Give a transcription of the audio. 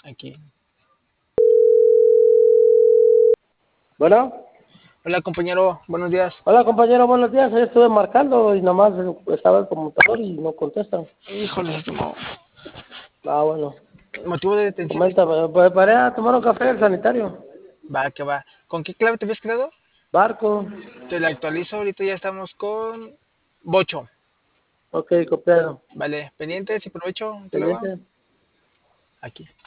Aquí. Bueno, Hola compañero, buenos días. hola compañero, buenos días. Yo estuve marcando y nomás estaba el conmutador y no contestan. Híjole, estimado. Ah, bueno. Motivo de detención, estimado. Coméntame, pues paré a tomar un café al sanitario. Va, que va. ¿Con qué clave te habías quedado? Barco. Te la actualizo, ahorita ya estamos con Bocho. Ok, copiado. Vale, pendientes y provecho, te lo hago. Pendiente. Aquí.